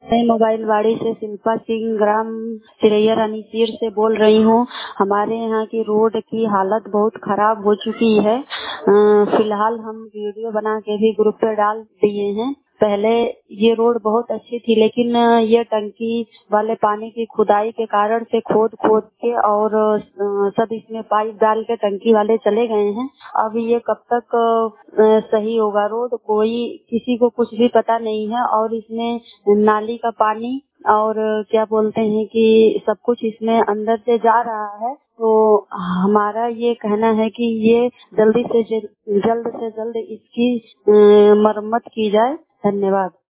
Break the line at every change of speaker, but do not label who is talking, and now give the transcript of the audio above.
मैं मोबाइल वाड़ी से शिल्पा सिंह ग्राम सिरैया रानीसीर से बोल रही हूँ। हमारे यहाँ की रोड की हालत बहुत खराब हो चुकी है। फिलहाल हम वीडियो बना के भी ग्रुप पे डाल दिए हैं। पहले ये रोड बहुत अच्छी थी, लेकिन ये टंकी वाले पानी की खुदाई के कारण से खोद खोद के और सब इसमें पाइप डाल के टंकी वाले चले गए हैं। अब ये कब तक सही होगा रोड, कोई किसी को कुछ भी पता नहीं है। और इसमें नाली का पानी और क्या बोलते हैं कि सब कुछ इसमें अंदर से जा रहा है। तो हमारा ये कहना है कि ये जल्द से जल्द इसकी मरम्मत की जाए। धन्यवाद।